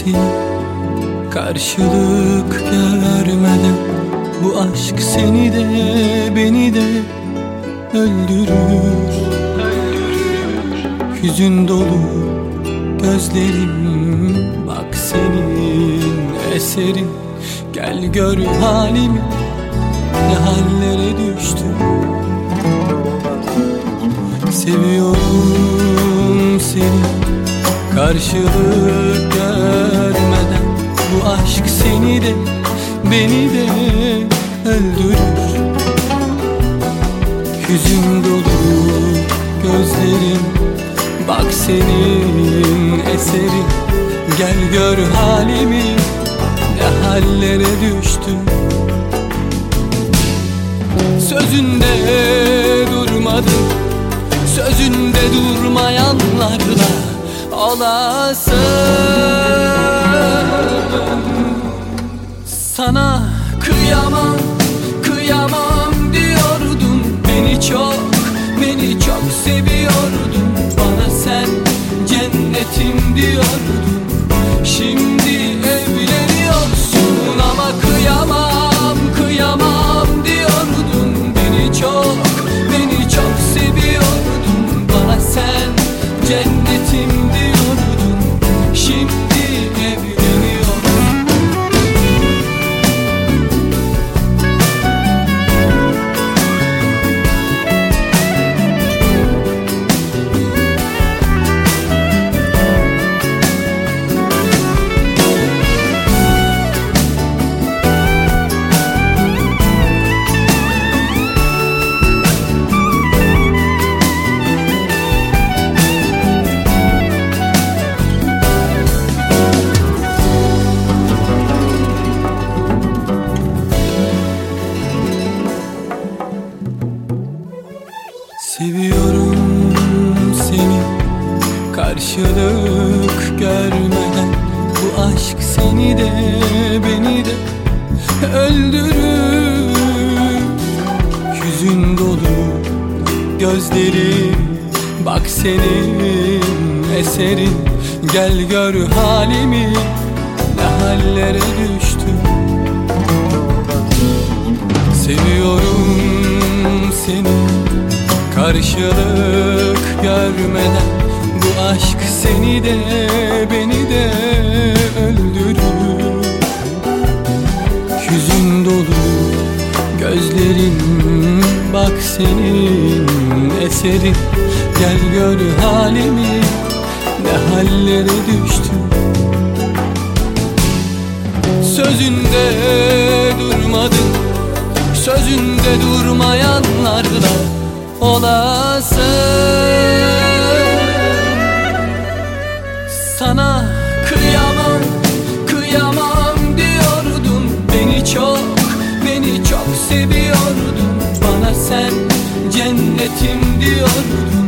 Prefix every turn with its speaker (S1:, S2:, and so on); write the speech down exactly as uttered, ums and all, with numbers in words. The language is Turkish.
S1: seni karşılık görmeden bu aşk seni de beni de öldürür. Hüzün dolu gözlerim, bak senin eserin. Gel gör halimi, ne hallere düştüm. Seviyorum seni karşılık görmeden bu aşk seni de beni de öldürür. Hüzün dolu gözlerim, bak senin eserin. Gel gör halimi, ne hallere düştüm. Sözünde durmadın, sözünde durmayanlarla olasın. Sana kıyamam, kıyamam diyordun. Beni çok, beni çok seviyordun. Bana sen cennetim diyordun. Şimdi evleniyorsun ama kıyamam, kıyamam diyordun. Beni çok, beni çok seviyordun. Bana sen cennetim diyordun. Şimdi evleniyorsun. Seviyorum seni karşılık görmeden bu aşk seni de beni de öldürür. Hüzün dolu gözlerim, bak senin eserin. Gel gör halimi, ne hallere düştüm. Seviyorum seni karşılık görmeden bu aşk seni de beni de öldürür. Hüzün dolu gözlerin, bak senin eserin. Gel gör halimi, ne hallere düştüm. Sözünde durmadın, sözünde durmayanlarla olasın. Sana kıyamam, kıyamam diyordun. Beni çok, beni çok seviyordun. Bana sen cennetim diyordun.